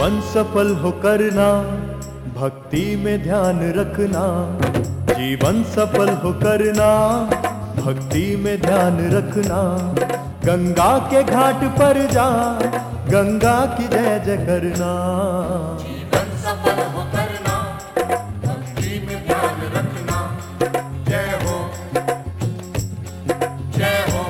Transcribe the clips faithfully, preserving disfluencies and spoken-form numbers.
जीवन सफल हो करना, भक्ति में ध्यान रखना। जीवन सफल हो करना, भक्ति में ध्यान रखना। गंगा के घाट पर जा, गंगा की जय जय करना। जीवन सफल हो करना, भक्ति में ध्यान रखना। जय हो, जय हो।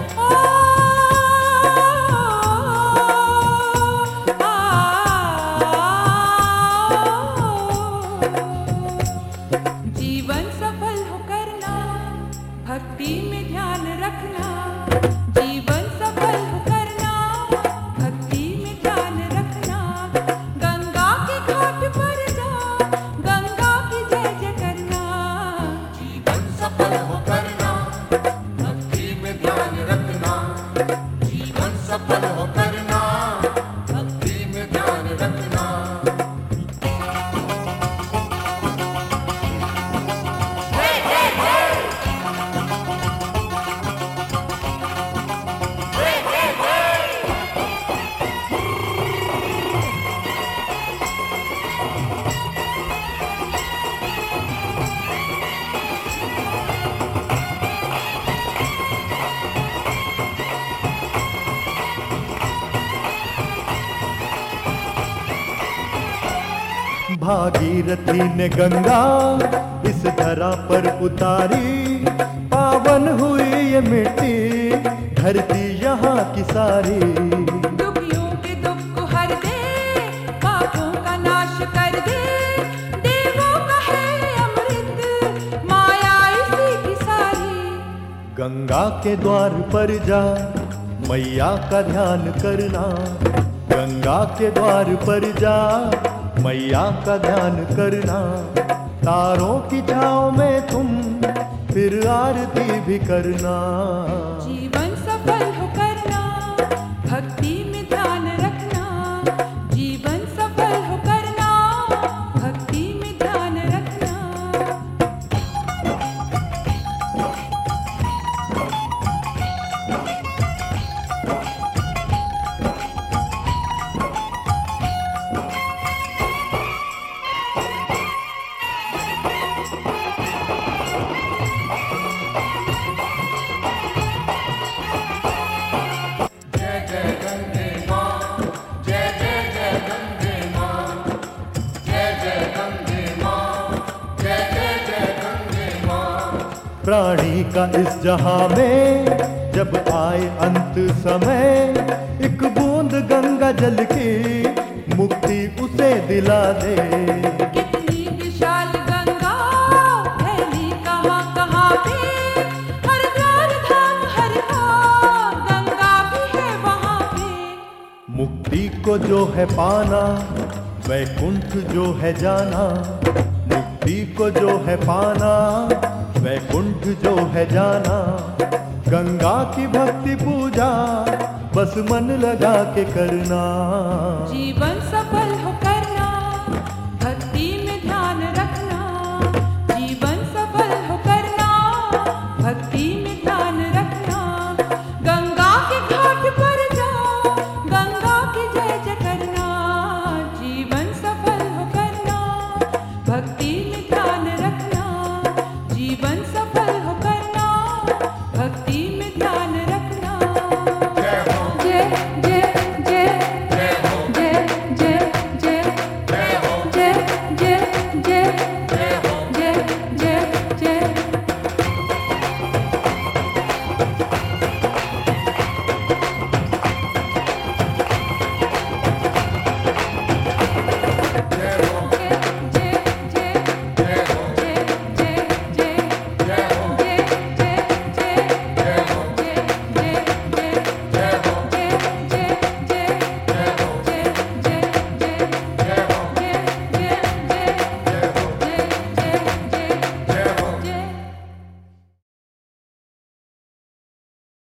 जीवन सफल हो करना, भक्ति में ध्यान रखना। जीवन सफल हो करना, भक्ति में ध्यान रखना। गंगा के घाट पर जा, गंगा की जय जय करना। जीवन सफल हो करना, भक्ति में ध्यान रखना। जीवन सफल हो करना, भक्ति में ध्यान रखना। भागीरथी ने गंगा इस धरा पर उतारी, पावन हुई ये मिट्टी धरती यहाँ की सारी। दुखियों के दुख को हर दे, पापों का नाश कर दे। देवों का है अमृत, माया इसी की सारी। गंगा के द्वार पर जा, मैया का ध्यान करना। गंगा के द्वार पर जा, मैया का ध्यान करना। तारों की छाँव में तुम फिर आरती भी करना। जीवन सफल हो करना, भक्ति में ध्यान रखना। जीवन सफल हो करना, भक्ति में ध्यान रखना। जय जय गंगे माँ, जय जय जय गंगे माँ। जय जय गंगे माँ, जय जय जय गंगे माँ। प्राणी का इस जहां में जब आए अंत समय, एक बूंद गंगा जल की मुक्ति उसे दिला दे। कितनी विशाल गंगा फैली कहाँ कहाँ पे। हर द्वार धाम हर का, गंगा भी है वहाँ पे। मुक्ति को जो है पाना, वैकुंठ जो है जाना। मुक्ति को जो है पाना, वैकुंठ जो है जाना। गंगा की भक्ति पूजा बस मन लगा के करना। जीवन सफल हो करना, भक्ति में ध्यान रखना। जीवन सफल हो करना, भक्ति में ध्यान रखना। गंगा के